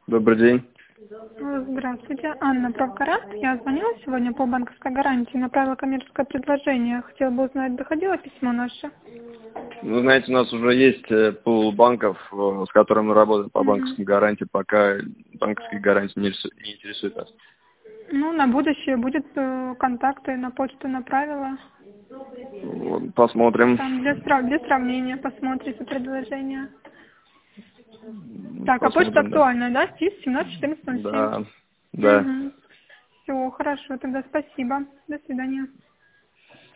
Добрый день. Здравствуйте, Анна Правгарант. Я звонила сегодня по банковской гарантии, направила коммерческое предложение. Хотела бы узнать, доходило письмо наше? Вы знаете, у нас уже есть пул банков, с которыми мы работаем по банковской гарантии, пока банковские гарантии не интересуют нас. Ну, на будущее будет контакты, на почту направила. Посмотрим. Там для сравнения посмотрите предложение. Так, а почта Посмотрим, да. актуальная, да? СИС 171407. Да, да. Все, хорошо, тогда спасибо. До свидания.